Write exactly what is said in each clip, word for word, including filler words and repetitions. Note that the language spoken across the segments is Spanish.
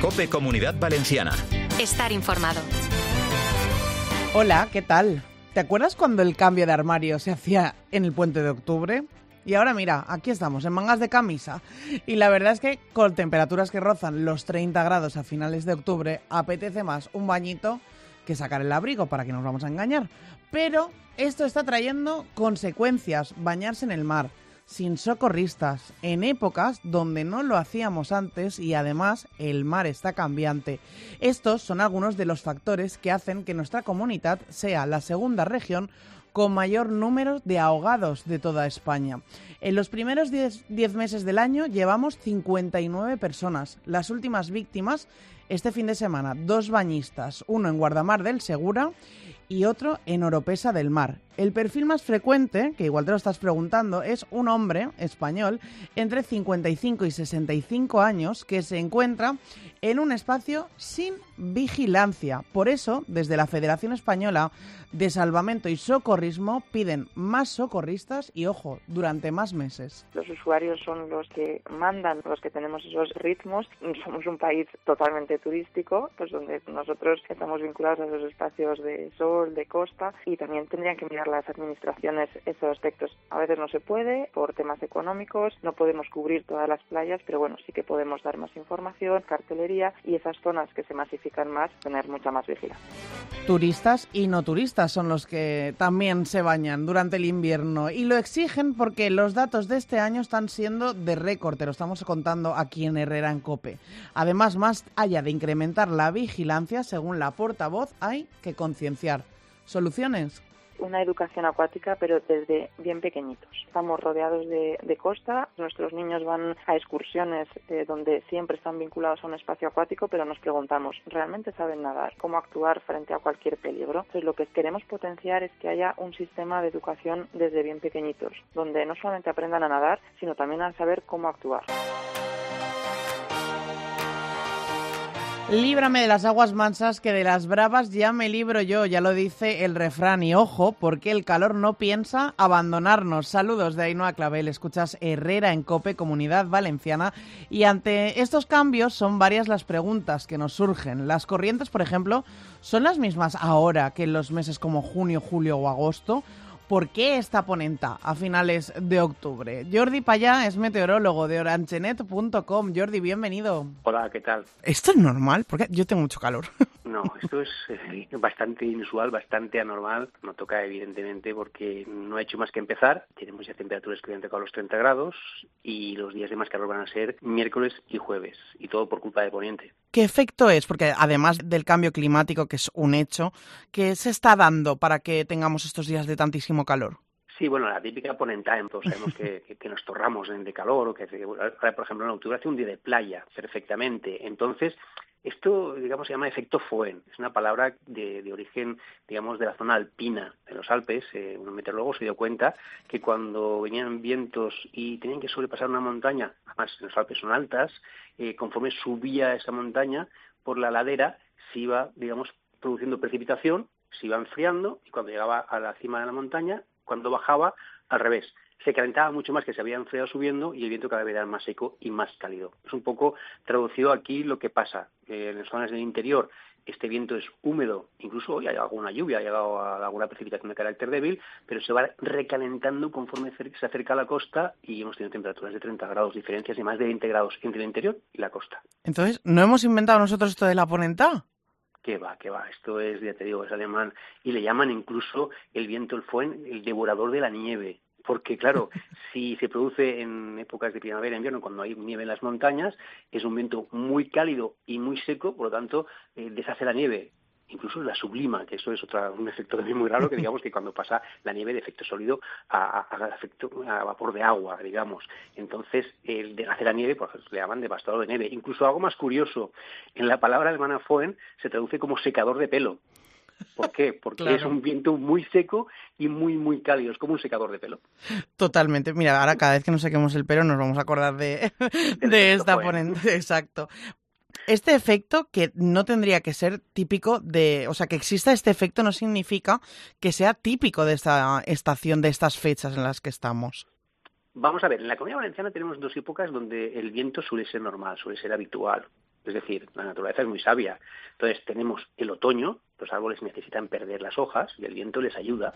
COPE Comunidad Valenciana. Estar informado. Hola, ¿qué tal? ¿Te acuerdas cuando el cambio de armario se hacía en el puente de octubre? Y ahora mira, aquí estamos, en mangas de camisa. Y la verdad es que con temperaturas que rozan los treinta grados a finales de octubre, apetece más un bañito que sacar el abrigo, para que nos vamos a engañar. Pero esto está trayendo consecuencias, bañarse en el mar, sin socorristas, en épocas donde no lo hacíamos antes y además el mar está cambiante. Estos son algunos de los factores que hacen que nuestra comunidad sea la segunda región con mayor número de ahogados de toda España. En los primeros diez meses del año llevamos cincuenta y nueve personas. Las últimas víctimas este fin de semana, dos bañistas, uno en Guardamar del Segura y otro en Oropesa del Mar. El perfil más frecuente, que igual te lo estás preguntando, es un hombre español entre cincuenta y cinco y sesenta y cinco años que se encuentra en un espacio sin vigilancia. Por eso, desde la Federación Española de Salvamento y Socorrismo piden más socorristas y, ojo, durante más meses. Los usuarios son los que mandan, los que tenemos esos ritmos. Somos un país totalmente turístico, pues donde nosotros estamos vinculados a esos espacios de sol, de costa, y también tendrían que mirar las administraciones esos aspectos. A veces no se puede por temas económicos, no podemos cubrir todas las playas, pero bueno, sí que podemos dar más información, cartelería, y esas zonas que se masifican más, tener mucha más vigilancia. Turistas y no turistas son los que también se bañan durante el invierno y lo exigen porque los datos de este año están siendo de récord, te lo estamos contando aquí en Herrera en COPE. Además, más allá de incrementar la vigilancia, según la portavoz, hay que concienciar. ¿Soluciones? Una educación acuática, pero desde bien pequeñitos. Estamos rodeados de, de costa, nuestros niños van a excursiones eh, donde siempre están vinculados a un espacio acuático, pero nos preguntamos, ¿realmente saben nadar? ¿Cómo actuar frente a cualquier peligro? Entonces, lo que queremos potenciar es que haya un sistema de educación desde bien pequeñitos, donde no solamente aprendan a nadar, sino también a saber cómo actuar. Líbrame de las aguas mansas, que de las bravas ya me libro yo, ya lo dice el refrán. Y ojo, porque el calor no piensa abandonarnos. Saludos de Ainhoa Clavel, escuchas Herrera en COPE, Comunidad Valenciana. Y ante estos cambios son varias las preguntas que nos surgen. Las corrientes, por ejemplo, ¿son las mismas ahora que en los meses como junio, julio o agosto? ¿Por qué esta ponenta a finales de octubre? Jordi Payá es meteorólogo de orangenet punto com. Jordi, bienvenido. Hola, ¿qué tal? ¿Esto es normal? Porque yo tengo mucho calor. No, esto es eh, bastante inusual, bastante anormal. No toca, evidentemente, porque no ha hecho más que empezar. Tenemos ya temperaturas que han tocado los treinta grados y los días de más calor van a ser miércoles y jueves. Y todo por culpa de Poniente. ¿Qué efecto es? Porque además del cambio climático, que es un hecho, ¿qué se está dando para que tengamos estos días de tantísimo calor? Sí, bueno, la típica ponenta, todos sabemos que, que, que nos torramos de calor, o que, por ejemplo, en octubre hace un día de playa, perfectamente. Entonces, esto, digamos, se llama efecto Foehn. Es una palabra de, de origen, digamos, de la zona alpina de los Alpes. Eh, un meteorólogo se dio cuenta que cuando venían vientos y tenían que sobrepasar una montaña, además los Alpes son altas, eh, conforme subía esa montaña por la ladera, se iba, digamos, produciendo precipitación, se iba enfriando, y cuando llegaba a la cima de la montaña, cuando bajaba, al revés, se calentaba mucho más, que se había enfriado subiendo, y el viento cada vez era más seco y más cálido. Es un poco traducido aquí lo que pasa. Eh, en las zonas del interior este viento es húmedo, incluso hoy hay alguna lluvia, ha llegado a alguna precipitación de carácter débil, pero se va recalentando conforme se acerca a la costa, y hemos tenido temperaturas de treinta grados, diferencias de más de veinte grados entre el interior y la costa. Entonces, ¿no hemos inventado nosotros esto de la ponenta? Que va, que va, esto es, ya te digo, es alemán, y le llaman incluso el viento, el Foehn, el devorador de la nieve, porque claro, si se produce en épocas de primavera, invierno, cuando hay nieve en las montañas, es un viento muy cálido y muy seco, por lo tanto, eh, deshace la nieve, incluso la sublima, que eso es otra, un efecto también muy raro, que digamos que cuando pasa la nieve de efecto sólido a, a, a, efecto, a vapor de agua, digamos. Entonces, el deshace la nieve, pues le llaman devastador de nieve. Incluso algo más curioso, en la palabra alemana Foehn se traduce como secador de pelo. ¿Por qué? Porque claro, es un viento muy seco y muy, muy cálido. Es como un secador de pelo. Totalmente. Mira, ahora cada vez que nos sequemos el pelo nos vamos a acordar de, de esta ponente. Exacto. Este efecto, que no tendría que ser típico de... O sea, que exista este efecto no significa que sea típico de esta estación, de estas fechas en las que estamos. Vamos a ver, en la Comunidad Valenciana tenemos dos épocas donde el viento suele ser normal, suele ser habitual. Es decir, la naturaleza es muy sabia. Entonces tenemos el otoño, los árboles necesitan perder las hojas y el viento les ayuda.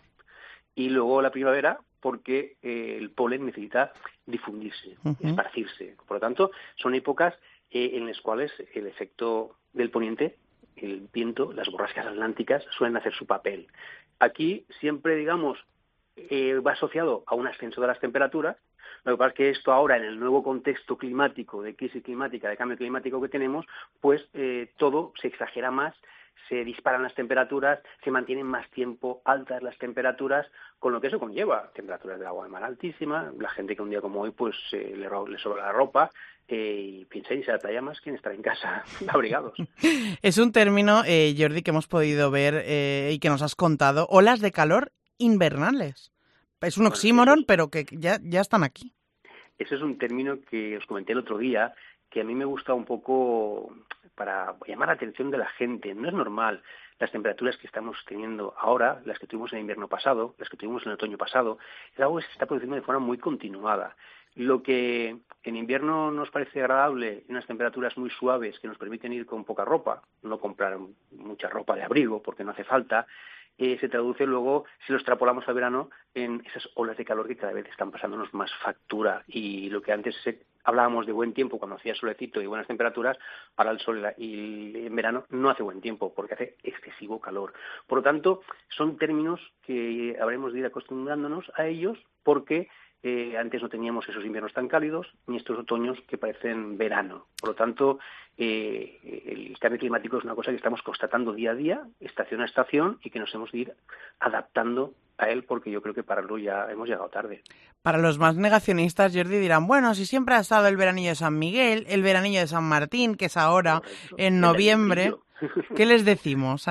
Y luego la primavera, porque eh, el polen necesita difundirse, uh-huh. esparcirse. Por lo tanto, son épocas eh, en las cuales el efecto del poniente, el viento, las borrascas atlánticas suelen hacer su papel. Aquí siempre, digamos, eh, va asociado a un ascenso de las temperaturas. Lo que pasa es que esto ahora, en el nuevo contexto climático, de crisis climática, de cambio climático que tenemos, pues eh, todo se exagera más, se disparan las temperaturas, se mantienen más tiempo altas las temperaturas, con lo que eso conlleva temperaturas del agua de mar altísimas, la gente que un día como hoy pues eh, le, le sobra la ropa eh, y piensa irse a la playa más que en estar en casa abrigados. Es un término, eh, Jordi, que hemos podido ver eh, y que nos has contado, olas de calor invernales. Es un oxímoron, bueno, pero que ya, ya están aquí. Ese es un término que os comenté el otro día, que a mí me gusta un poco para llamar la atención de la gente. No es normal las temperaturas que estamos teniendo ahora, las que tuvimos en el invierno pasado, las que tuvimos en el otoño pasado. Es algo que se está produciendo de forma muy continuada. Lo que en invierno nos parece agradable, unas temperaturas muy suaves que nos permiten ir con poca ropa, no comprar mucha ropa de abrigo porque no hace falta, Eh, se traduce luego, si lo extrapolamos al verano, en esas olas de calor que cada vez están pasándonos más factura. Y lo que antes se, hablábamos de buen tiempo cuando hacía solecito y buenas temperaturas, ahora el sol y en verano no hace buen tiempo porque hace excesivo calor. Por lo tanto, son términos que habremos de ir acostumbrándonos a ellos porque Eh, antes no teníamos esos inviernos tan cálidos ni estos otoños que parecen verano. Por lo tanto, eh, el cambio climático es una cosa que estamos constatando día a día, estación a estación, y que nos hemos de ir adaptando a él porque yo creo que para luego ya hemos llegado tarde. Para los más negacionistas, Jordi, dirán, bueno, si siempre ha estado el veranillo de San Miguel, el veranillo de San Martín, que es ahora, correcto, en noviembre, ¿qué les decimos?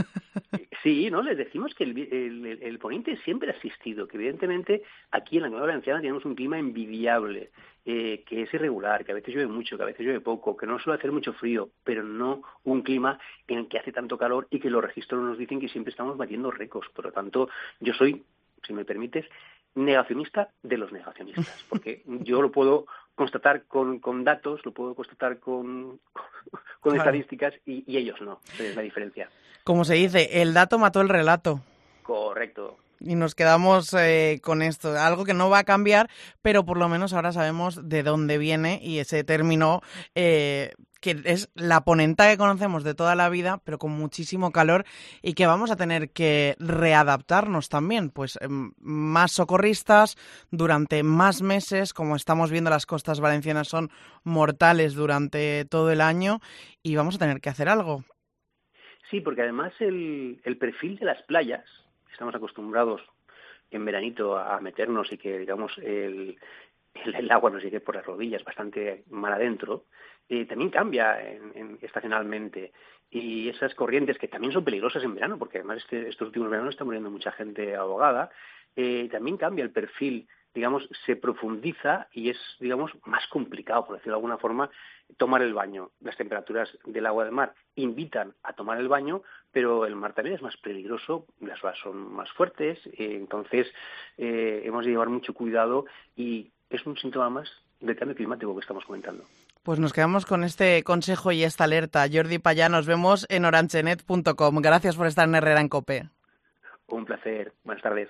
Sí, ¿no? Les decimos que el, el, el poniente siempre ha existido, que evidentemente aquí en la Nueva Valenciana tenemos un clima envidiable, eh, que es irregular, que a veces llueve mucho, que a veces llueve poco, que no suele hacer mucho frío, pero no un clima en el que hace tanto calor y que los registros nos dicen que siempre estamos batiendo récords. Por lo tanto, yo soy, si me permites, negacionista de los negacionistas, porque yo lo puedo constatar con, con datos, lo puedo constatar con, con claro. estadísticas y, y ellos no, es la diferencia. Como se dice, el dato mató el relato. Correcto. Y nos quedamos eh, con esto, algo que no va a cambiar, pero por lo menos ahora sabemos de dónde viene y ese término eh, que es la ponenta que conocemos de toda la vida, pero con muchísimo calor y que vamos a tener que readaptarnos también, pues eh, más socorristas durante más meses, como estamos viendo las costas valencianas son mortales durante todo el año y vamos a tener que hacer algo. Sí, porque además el, el perfil de las playas, estamos acostumbrados en veranito a meternos y que, digamos, el, el, el agua nos llegue por las rodillas bastante mal adentro, eh, también cambia en, en, estacionalmente. Y esas corrientes que también son peligrosas en verano, porque además este, estos últimos veranos está muriendo mucha gente ahogada, eh, también cambia el perfil, digamos, se profundiza y es, digamos, más complicado, por decirlo de alguna forma, tomar el baño. Las temperaturas del agua del mar invitan a tomar el baño, pero el mar también es más peligroso, las olas son más fuertes, eh, entonces eh, hemos de llevar mucho cuidado y es un síntoma más del cambio climático que estamos comentando. Pues nos quedamos con este consejo y esta alerta. Jordi Payá, nos vemos en orangenet punto com. Gracias por estar en Herrera en COPE. Un placer. Buenas tardes.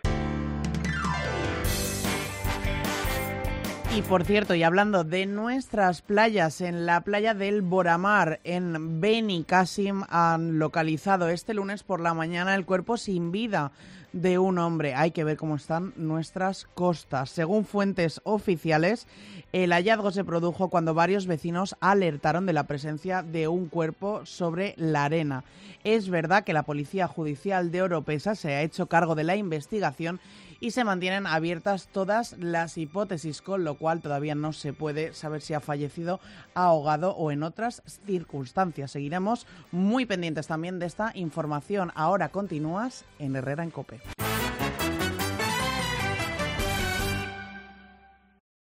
Y por cierto, y hablando de nuestras playas, en la playa del Boramar, en Benicàssim, han localizado este lunes por la mañana el cuerpo sin vida de un hombre. Hay que ver cómo están nuestras costas. Según fuentes oficiales, el hallazgo se produjo cuando varios vecinos alertaron de la presencia de un cuerpo sobre la arena. Es verdad que la Policía Judicial de Oropesa se ha hecho cargo de la investigación y se mantienen abiertas todas las hipótesis, con lo cual todavía no se puede saber si ha fallecido ahogado o en otras circunstancias. Seguiremos muy pendientes también de esta información. Ahora continúas en Herrera en COPE.